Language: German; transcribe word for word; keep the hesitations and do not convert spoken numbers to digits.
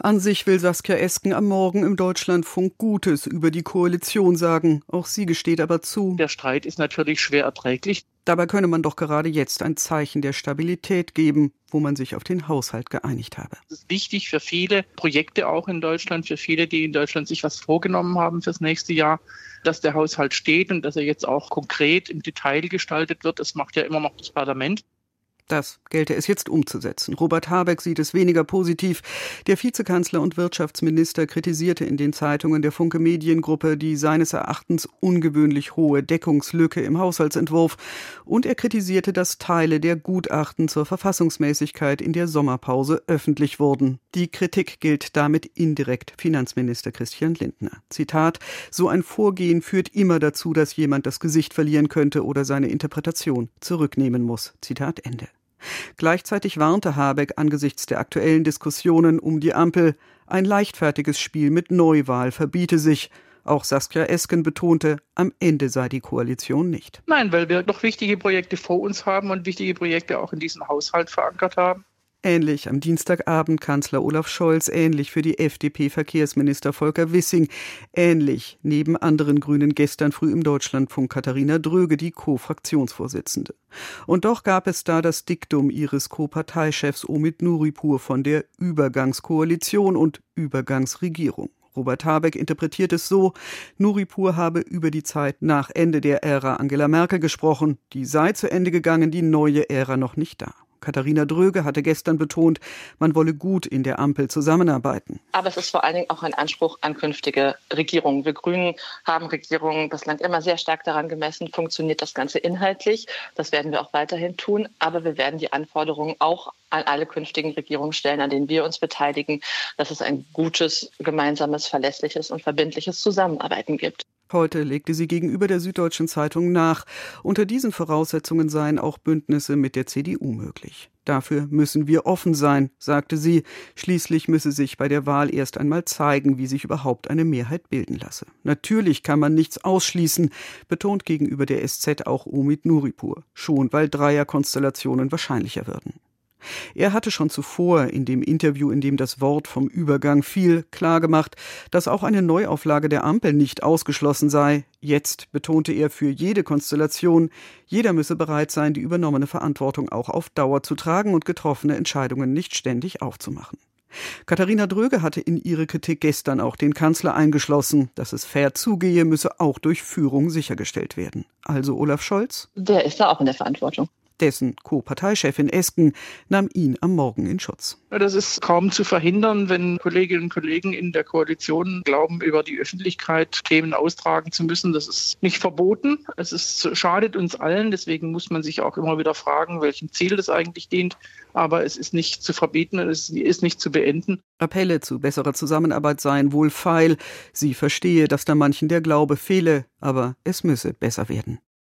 An sich will Saskia Esken am Morgen im Deutschlandfunk Gutes über die Koalition sagen. Auch sie gesteht aber zu: Der Streit ist natürlich schwer erträglich. Dabei könne man doch gerade jetzt ein Zeichen der Stabilität geben, wo man sich auf den Haushalt geeinigt habe. Das ist wichtig für viele Projekte auch in Deutschland, für viele, die in Deutschland sich was vorgenommen haben fürs nächste Jahr, dass der Haushalt steht und dass er jetzt auch konkret im Detail gestaltet wird. Das macht ja immer noch das Parlament. Das gelte es jetzt umzusetzen. Robert Habeck sieht es weniger positiv. Der Vizekanzler und Wirtschaftsminister kritisierte in den Zeitungen der Funke Mediengruppe die seines Erachtens ungewöhnlich hohe Deckungslücke im Haushaltsentwurf. Und er kritisierte, dass Teile der Gutachten zur Verfassungsmäßigkeit in der Sommerpause öffentlich wurden. Die Kritik gilt damit indirekt Finanzminister Christian Lindner. Zitat: So ein Vorgehen führt immer dazu, dass jemand das Gesicht verlieren könnte oder seine Interpretation zurücknehmen muss. Zitat Ende. Gleichzeitig warnte Habeck angesichts der aktuellen Diskussionen um die Ampel, ein leichtfertiges Spiel mit Neuwahl verbiete sich. Auch Saskia Esken betonte, am Ende sei die Koalition nicht. Nein, weil wir noch wichtige Projekte vor uns haben und wichtige Projekte auch in diesem Haushalt verankert haben. Ähnlich am Dienstagabend Kanzler Olaf Scholz, ähnlich für die F D P-Verkehrsminister Volker Wissing, ähnlich neben anderen Grünen gestern früh im Deutschlandfunk Katharina Dröge, die Co-Fraktionsvorsitzende. Und doch gab es da das Diktum ihres Co-Parteichefs Omid Nuripur von der Übergangskoalition und Übergangsregierung. Robert Habeck interpretiert es so: Nuripur habe über die Zeit nach Ende der Ära Angela Merkel gesprochen. Die sei zu Ende gegangen, die neue Ära noch nicht da. Katharina Dröge hatte gestern betont, man wolle gut in der Ampel zusammenarbeiten. Aber es ist vor allen Dingen auch ein Anspruch an künftige Regierungen. Wir Grünen haben Regierungen bislang immer sehr stark daran gemessen, funktioniert das Ganze inhaltlich. Das werden wir auch weiterhin tun. Aber wir werden die Anforderungen auch an alle künftigen Regierungen stellen, an denen wir uns beteiligen, dass es ein gutes, gemeinsames, verlässliches und verbindliches Zusammenarbeiten gibt. Heute legte sie gegenüber der Süddeutschen Zeitung nach. Unter diesen Voraussetzungen seien auch Bündnisse mit der C D U möglich. Dafür müssen wir offen sein, sagte sie. Schließlich müsse sich bei der Wahl erst einmal zeigen, wie sich überhaupt eine Mehrheit bilden lasse. Natürlich kann man nichts ausschließen, betont gegenüber der S Z auch Omid Nuripur. Schon weil Dreierkonstellationen wahrscheinlicher würden. Er hatte schon zuvor in dem Interview, in dem das Wort vom Übergang fiel, klargemacht, dass auch eine Neuauflage der Ampel nicht ausgeschlossen sei. Jetzt betonte er für jede Konstellation, jeder müsse bereit sein, die übernommene Verantwortung auch auf Dauer zu tragen und getroffene Entscheidungen nicht ständig aufzumachen. Katharina Dröge hatte in ihre Kritik gestern auch den Kanzler eingeschlossen. Dass es fair zugehe, müsse auch durch Führung sichergestellt werden. Also Olaf Scholz? Der ist da auch in der Verantwortung. Dessen Co-Parteichefin Esken nahm ihn am Morgen in Schutz. Das ist kaum zu verhindern, wenn Kolleginnen und Kollegen in der Koalition glauben, über die Öffentlichkeit Themen austragen zu müssen. Das ist nicht verboten. Es ist, schadet uns allen. Deswegen muss man sich auch immer wieder fragen, welchem Ziel das eigentlich dient. Aber es ist nicht zu verbieten, es ist nicht zu beenden. Appelle zu besserer Zusammenarbeit seien wohl feil. Sie verstehe, dass da manchen der Glaube fehle, aber es müsse besser werden.